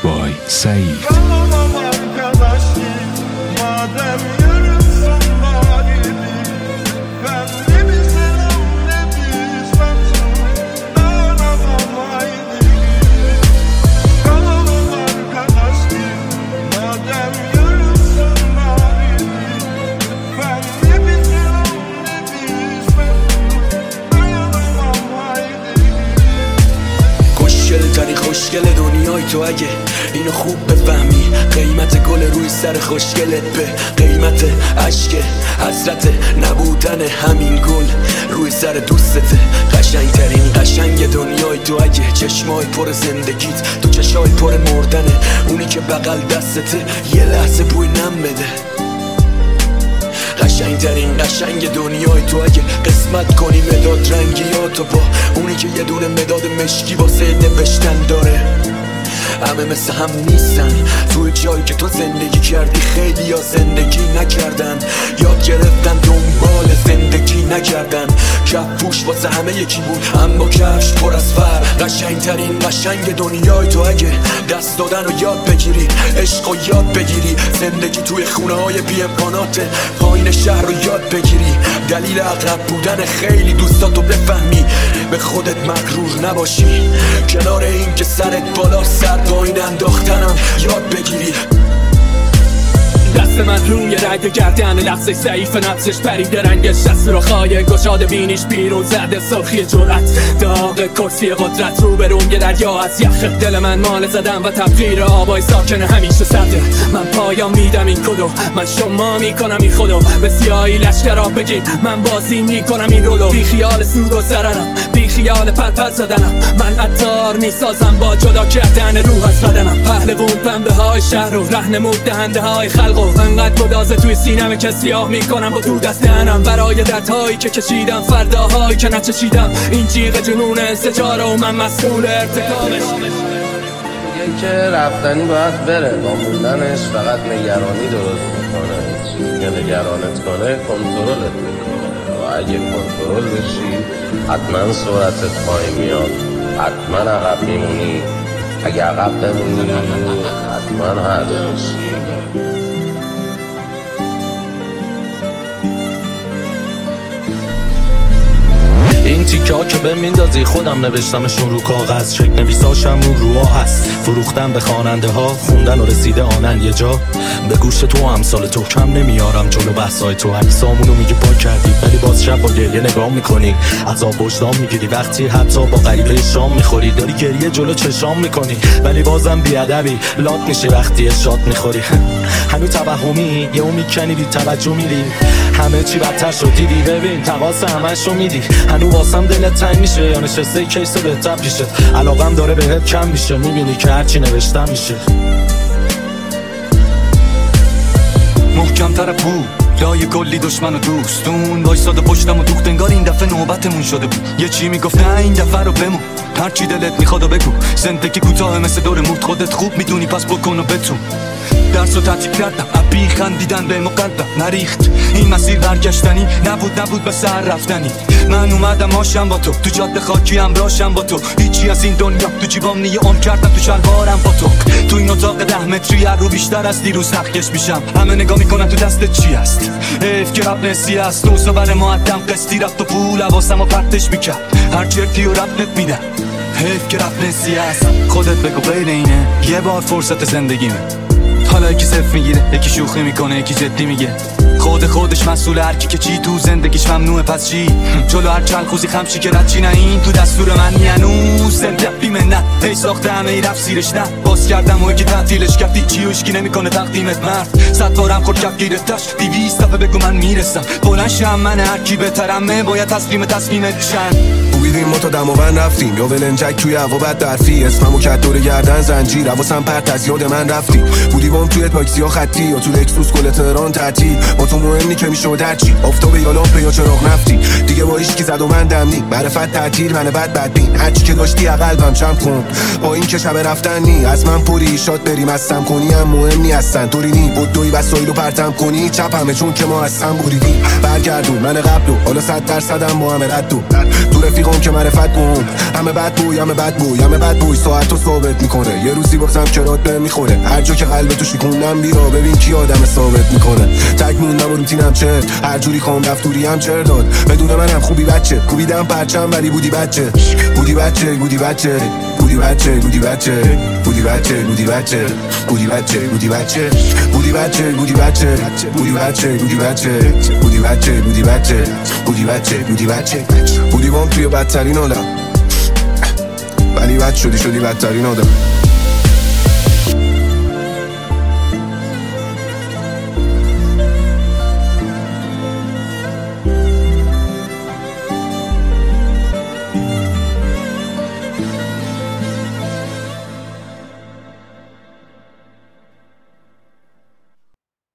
by سعید. خوشگل دنیای تو اگه اینو خوب بفهمی، قیمت گل روی سر خوشگلت به قیمت عشق حسرت نبودن همین گل روی سر دوستته. قشنگترین قشنگ دنیای تو اگه چشمای پر زندگیت تو چشای پر مردنه، اونی که بغل دستته یه لحظه بوی نم بده. قشنگترین قشنگ دنیای تو اگه قسمت کنی مداد رنگیاتو با اونی که یه دونه مداد مشکی واسه نوشتن داره. همه مثل هم نیستن، توی جایی که تو زندگی کردی خیلی یا زندگی نکردن، یاد گرفتن دنبال زندگی نکردن. کفپوش واسه همه یکی بود اما کفش پر از فرق. قشنگترین قشنگ دنیای تو اگه دست دادن رو یاد بگیری، عشق رو یاد بگیری، زندگی توی خونه های بی امکانات پایین شهر رو یاد بگیری، دلیل اغرب بودن خیلی دوستاتو بفهمی، به خودت مغرور نباشی، کنار این که سرت بالا سر پایین انداختنم یاد بگیری. دست من روی رگ گردن لحظه ضعیف نفسش پریده رنگش، دست رو خواهی گشاده بینیش بیرون زده سرخی جرأت، داغ کرسی قدرت رو به روی دریا از یخ دل من مال زدم و تبخیر آبای ساکن همیشه سرده. من پایان میدم این کدو، من شما میکنم این خودو، به سیاهی لشکرها بگین من بازی میکنم این رولو. بی خیال سود و ضررم، بی خیال پرپر زدنم، من عطار میسازم با جدا کردن روح از بدنم. پهلوون پنبه های شهر رو رهنمود دهنده های خلق، انقدر گدازه توی سینم که سیاه میکنم با دود از دهنم، برای دردهایی که کشیدم، فرداهایی که نچشیدم، این جیغ جنون انسجاره و من مسئول ارتکابش. میگه که رفتنی باید بره، با موندنش فقط نگرانی درست میکنه. چیزی که نگرانت کنه کنترلت میکنه و اگه کنترل بشی حتما سرعتت پایین میاد، حتما عقب میمونی، اگه عقب بمونی حتما هدف میشی. این تیکه ها که به میندازی خودم نوشتمشون رو کاغذ، چک نویساشم اون روها هست، فروختن به خواننده ها، خوندن و رسیده آنن یه جا. به گوش تو امثال تو کم نمیارم جلو بحثای تو، عکسامونو میگی پاک کردی ولی باز شب با گریه نگاه میکنی، عذاب وجدان میگیری وقتی حتی با غریبه شام میخوری، داری گریه جلو چشام میکنی ولی بازم بیادبی لات میشه وقتی شات میخوری. هنو توهمی یهو میکنی بی توجه میری، همه چی بدتر شد دیدی، ببین تقاس همشو میدی، هنو واسم دلت تنگ میشه یا نشسته کیسه بهتر پیشه، علاقم داره بهت کم میشه، میبینی که هرچی نوشتم میشه. محکم‌تر بود لای کلی دشمن و دوستون وایساده پشتم و دوخت، انگار این دفعه نوبتمون شده بود. یه چی میگفت نه این دفعه رو بمون، هر چی دلت میخواد و بگو، زندگی کوتاه مثل دور موت، خودت خوب میدونی پس بکن و بتون. درس رو تعطیل کردم، ابی خندیدن به مقلبم نریخت، این مسیر برگشتنی نبود به سر رفتنی. من اومدم آشم با تو جاده خاکی همراهشم با تو، هیچی از این دنیا تو جیبام نیه عمر کردم تو شلوارم با تو این اتاق 10 متری هر رو بیشتر از دیروز نخکش میشم، همه نگاه میکنن تو دستت چی هست، حیف که رب نسی هست، دوستا بر معدم قسطی رفت و پول حواسم و پرتش میکرد، هر چرتی و ربنت میدم، حیف که رب نسی هست. خودت بگو غیر اینه یه بار فرصت زندگیمه، حالا یکی صرف میگیره، یکی شوخی میکنه، یکی جدی میگه، خودش مسئول هر کی که چی تو زندگیش ممنوعه پس چی، جلو هر چلخوزی خمشی که رد چی، نه این تو دستور من هنوز زنده بیمنت، هی ساخته همه ای رفت سیرش، نه باز کردم و یکی تعطیلش کردی، چی و اشکی نمیکنه تقدیمت مرد، 100 بارم خورد کف گیرتش 200 دفعه بگو من میرسم، بلند شم من هر کی بهترمه باید تصمیمت شن. بودیم ما تا دماوند رفتیم یا ولنجک توی هوا بد درفی، اسممو کرد دور گردن زنجیر، حواسم پرت از یاد من رفتی، بودی بام توی تاکسی ها خطی یا تو لکسوس گل تهران تعطیل، با تو مهمی که میشد هرچی آفتاب یا لامپ یا چراغ نفتی دیگه با هیچ کی زد و من دم نی معرفت تعطیل من بد بین هرچی که داشتی قلبم چم کن با این که شب رفتن نی از من پوری شاد بریم از سم کنی هم مهم نی هستن طوری نی بدوی وسایلو پرتم کنی چپمه چون که ما از سم بریدیم برگردون من قبلو حالا 100% هم با همه ردو تو رفیقام که معرفت کن همه بد بوی ساعتو ثابت میکنه یه روزی بازم کرات به میخوره هر جا که قلبتو شکوندم بیا ببین کی آدم ثابت میکنه تک موندم و روتینم چرت هر جوری خوام رفت دوری هم چر داد بدون منم خوبی بچه کوبیدم پرچم ولی بودی بچه بودی بام توی بدترین آدم ولی بد شدی بدترین آدم